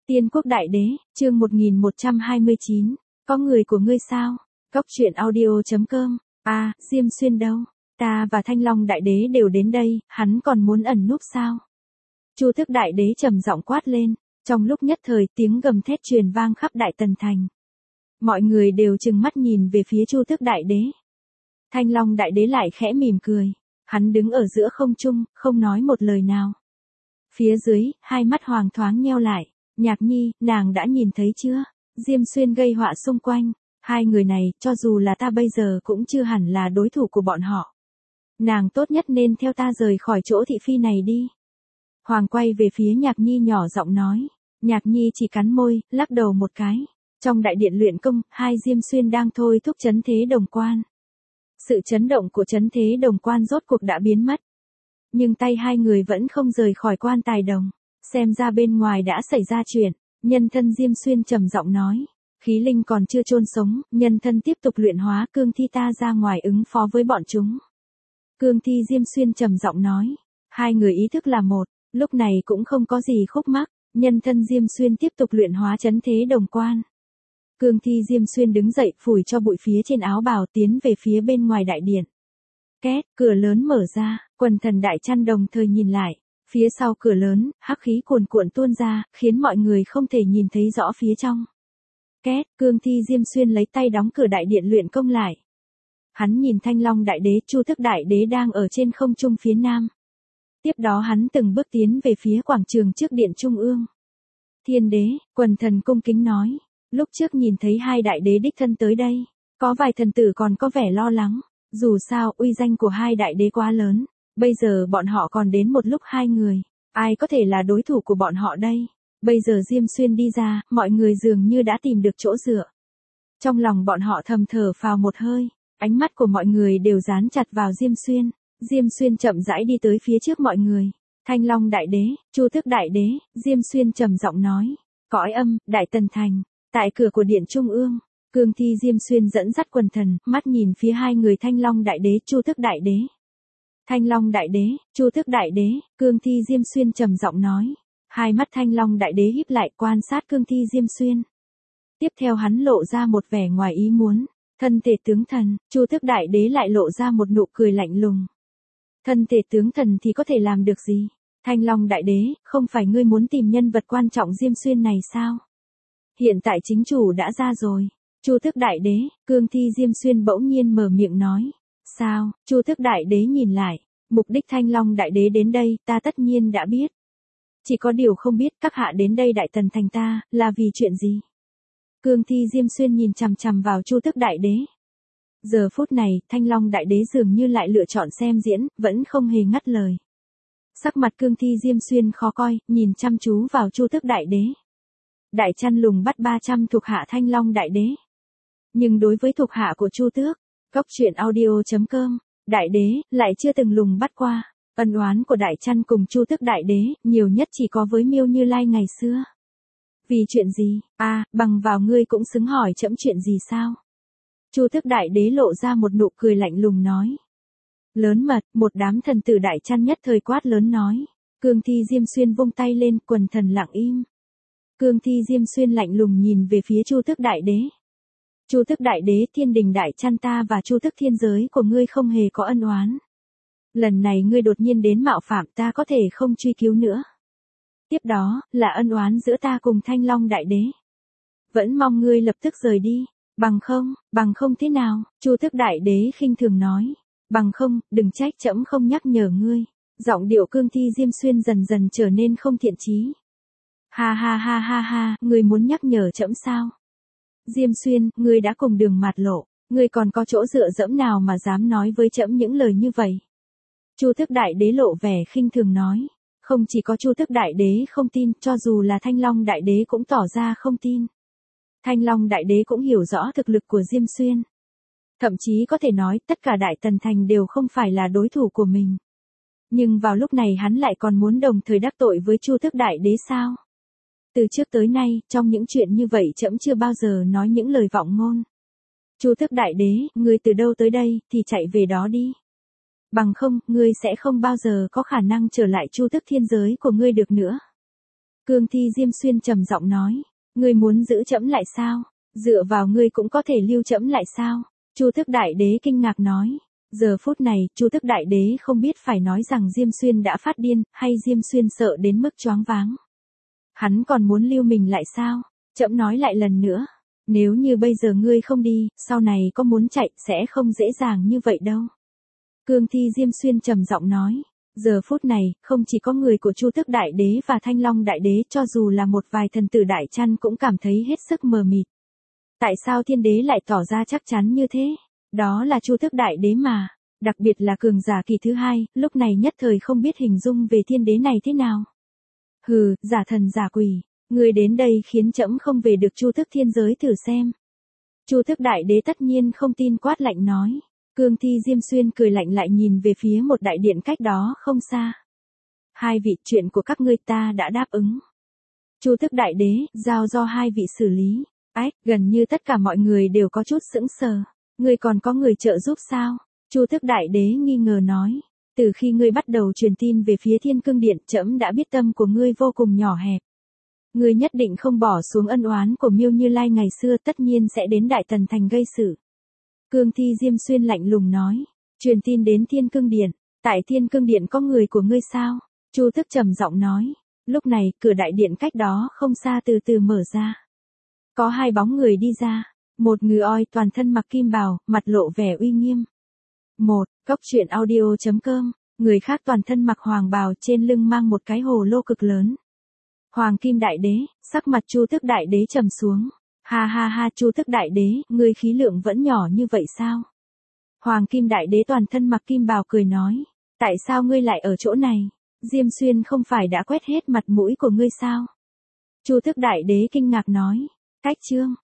Tiên quốc đại đế, chương 1129, có người của ngươi sao? Cốc truyện audio.com, Diêm Xuyên đâu? Ta và Thanh Long đại đế đều đến đây, hắn còn muốn ẩn núp sao? Chu Tước đại đế trầm giọng quát lên, trong lúc nhất thời tiếng gầm thét truyền vang khắp Đại Tần thành. Mọi người đều trừng mắt nhìn về phía Chu Tước đại đế. Thanh Long đại đế lại khẽ mỉm cười, hắn đứng ở giữa không trung, không nói một lời nào. Phía dưới, hai mắt Hoàng thoáng nheo lại. Nhạc Nhi, nàng đã nhìn thấy chưa? Diêm Xuyên gây họa xung quanh. Hai người này, cho dù là ta bây giờ cũng chưa hẳn là đối thủ của bọn họ. Nàng tốt nhất nên theo ta rời khỏi chỗ thị phi này đi. Hoàng quay về phía Nhạc Nhi nhỏ giọng nói. Nhạc Nhi chỉ cắn môi, lắc đầu một cái. Trong đại điện luyện công, hai Diêm Xuyên đang thôi thúc chấn thế đồng quan. Sự chấn động của chấn thế đồng quan rốt cuộc đã biến mất. Nhưng tay hai người vẫn không rời khỏi quan tài đồng. Xem ra bên ngoài đã xảy ra chuyện, nhân thân Diêm Xuyên trầm giọng nói. Khí linh còn chưa chôn sống, nhân thân tiếp tục luyện hóa cương thi ta ra ngoài ứng phó với bọn chúng. Cương thi Diêm Xuyên trầm giọng nói. Hai người ý thức là một, lúc này cũng không có gì khúc mắc, nhân thân Diêm Xuyên tiếp tục luyện hóa chấn thế đồng quan. Cương thi Diêm Xuyên đứng dậy phủi cho bụi phía trên áo bào tiến về phía bên ngoài đại điện. Két, cửa lớn mở ra, quần thần đại chăn đồng thời nhìn lại. Phía sau cửa lớn, hắc khí cuồn cuộn tuôn ra, khiến mọi người không thể nhìn thấy rõ phía trong. Két, cương thi Diêm Xuyên lấy tay đóng cửa đại điện luyện công lại. Hắn nhìn Thanh Long đại đế, Chu Tước đại đế đang ở trên không trung phía nam. Tiếp đó hắn từng bước tiến về phía quảng trường trước điện trung ương. Thiên đế, quần thần cung kính nói. Lúc trước nhìn thấy hai đại đế đích thân tới đây, có vài thần tử còn có vẻ lo lắng. Dù sao, uy danh của hai đại đế quá lớn. Bây giờ bọn họ còn đến một lúc hai người. Ai có thể là đối thủ của bọn họ đây? Bây giờ Diêm Xuyên đi ra, mọi người dường như đã tìm được chỗ dựa. Trong lòng bọn họ thầm thở phào một hơi. Ánh mắt của mọi người đều dán chặt vào Diêm Xuyên. Diêm Xuyên chậm rãi đi tới phía trước mọi người. Thanh Long đại đế, Chu Tước đại đế, Diêm Xuyên trầm giọng nói. Cõi âm, Đại Tần thành. Tại cửa của điện trung ương. Cương thi Diêm Xuyên dẫn dắt quần thần, mắt nhìn phía hai người Thanh Long đại đế, Chu Tước đại đế. Thanh Long đại đế, Chu Tước đại đế, cương thi Diêm Xuyên trầm giọng nói. Hai mắt Thanh Long đại đế híp lại quan sát cương thi Diêm Xuyên. Tiếp theo hắn lộ ra một vẻ ngoài ý muốn. Thân thể tướng thần, Chu Tước đại đế lại lộ ra một nụ cười lạnh lùng. Thân thể tướng thần thì có thể làm được gì? Thanh Long đại đế, không phải ngươi muốn tìm nhân vật quan trọng Diêm Xuyên này sao? Hiện tại chính chủ đã ra rồi. Chu Tước đại đế, cương thi Diêm Xuyên bỗng nhiên mở miệng nói. Sao? Chu Tước đại đế nhìn lại. Mục đích Thanh Long đại đế đến đây, ta tất nhiên đã biết. Chỉ có điều không biết các hạ đến đây Đại Tần thành ta, là vì chuyện gì? Cương thi Diêm Xuyên nhìn chằm chằm vào Chu Tước đại đế. Giờ phút này, Thanh Long đại đế dường như lại lựa chọn xem diễn, vẫn không hề ngắt lời. Sắc mặt cương thi Diêm Xuyên khó coi, nhìn chăm chú vào Chu Tước đại đế. Đại Chăn lùng bắt 300 thuộc hạ Thanh Long đại đế. Nhưng đối với thuộc hạ của Chu Tước, Cốc truyện audio.com, đại đế lại chưa từng lùng bắt qua. Ân oán của Đại Chăn cùng Chu Tước đại đế, nhiều nhất chỉ có với Miêu Như Lai ngày xưa. Vì chuyện gì? Bằng vào ngươi cũng xứng hỏi trẫm chuyện gì sao? Chu Tước đại đế lộ ra một nụ cười lạnh lùng nói. Lớn mật, một đám thần tử Đại Chăn nhất thời quát lớn nói. Cương thi Diêm Xuyên vung tay lên, quần thần lặng im. Cương thi Diêm Xuyên lạnh lùng nhìn về phía Chu Tước đại đế. Chu Tước đại đế, Thiên đình Đại Chăn ta và Chu Tước thiên giới của ngươi không hề có ân oán. Lần này ngươi đột nhiên đến mạo phạm, ta có thể không truy cứu nữa. Tiếp đó, là ân oán giữa ta cùng Thanh Long đại đế. Vẫn mong ngươi lập tức rời đi. Bằng không thế nào? Chu Tước đại đế khinh thường nói. Bằng không, đừng trách trẫm không nhắc nhở ngươi. Giọng điệu cương thi Diêm Xuyên dần dần trở nên không thiện chí. Ha, ngươi muốn nhắc nhở trẫm sao? Diêm Xuyên, ngươi đã cùng đường mạt lộ, ngươi còn có chỗ dựa dẫm nào mà dám nói với trẫm những lời như vậy? Chu Tước đại đế lộ vẻ khinh thường nói. Không chỉ có Chu Tước đại đế không tin, cho dù là Thanh Long đại đế cũng tỏ ra không tin. Thanh Long đại đế cũng hiểu rõ thực lực của Diêm Xuyên. Thậm chí có thể nói tất cả Đại Tần thành đều không phải là đối thủ của mình. Nhưng vào lúc này hắn lại còn muốn đồng thời đắc tội với Chu Tước đại đế sao? Từ trước tới nay, trong những chuyện như vậy trẫm chưa bao giờ nói những lời vọng ngôn. Chu Tước đại đế, ngươi từ đâu tới đây, thì chạy về đó đi. Bằng không, ngươi sẽ không bao giờ có khả năng trở lại Chu Tước thiên giới của ngươi được nữa. Cương Thi Diêm Xuyên trầm giọng nói, ngươi muốn giữ trẫm lại sao? Dựa vào ngươi cũng có thể lưu trẫm lại sao? Chu Tước Đại Đế kinh ngạc nói. Giờ phút này, Chu Tước Đại Đế không biết phải nói rằng Diêm Xuyên đã phát điên, hay Diêm Xuyên sợ đến mức choáng váng. Hắn còn muốn lưu mình lại sao? Trẫm nói lại lần nữa. Nếu như bây giờ ngươi không đi, sau này có muốn chạy, sẽ không dễ dàng như vậy đâu. Cương Thi Diêm Xuyên trầm giọng nói. Giờ phút này, không chỉ có người của Chu Tước Đại Đế và Thanh Long Đại Đế, cho dù là một vài thần tử Đại Chăn cũng cảm thấy hết sức mờ mịt. Tại sao Thiên Đế lại tỏ ra chắc chắn như thế? Đó là Chu Tước Đại Đế mà. Đặc biệt là cường giả kỳ thứ hai, lúc này nhất thời không biết hình dung về Thiên Đế này thế nào. Hừ, giả thần giả quỷ. Người đến đây khiến trẫm không về được Chu Tước Thiên Giới thử xem. Chu Tước Đại Đế tất nhiên không tin, quát lạnh nói. Cương Thi Diêm Xuyên cười lạnh lại nhìn về phía một đại điện cách đó không xa. Hai vị, chuyện của các ngươi ta đã đáp ứng. Chu Tước Đại Đế, giao do hai vị xử lý. Ách, gần như tất cả mọi người đều có chút sững sờ. Ngươi còn có người trợ giúp sao? Chu Tước Đại Đế nghi ngờ nói. Từ khi ngươi bắt đầu truyền tin về phía Thiên Cương Điện, trẫm đã biết tâm của ngươi vô cùng nhỏ hẹp. Ngươi nhất định không bỏ xuống ân oán của Miêu Như Lai ngày xưa, tất nhiên sẽ đến Đại Tần Thành gây sự. Cương Thi Diêm Xuyên lạnh lùng nói. Truyền tin đến Thiên Cương Điện. Tại Thiên Cương Điện có người của ngươi sao? Chu Tước trầm giọng nói. Lúc này, cửa đại điện cách đó không xa từ từ mở ra. Có hai bóng người đi ra. Một người oi toàn thân mặc kim bào, mặt lộ vẻ uy nghiêm. Cốc truyện audio.com. Người khác toàn thân mặc hoàng bào, trên lưng mang một cái hồ lô cực lớn. Hoàng Kim Đại Đế, sắc mặt Chu Tước Đại Đế trầm xuống. Ha ha ha, Chu Tước Đại Đế, ngươi khí lượng vẫn nhỏ như vậy sao? Hoàng Kim Đại Đế toàn thân mặc kim bào cười nói. Tại sao ngươi lại ở chỗ này? Diêm Xuyên không phải đã quét hết mặt mũi của ngươi sao? Chu Tước Đại Đế kinh ngạc nói. Cách chương.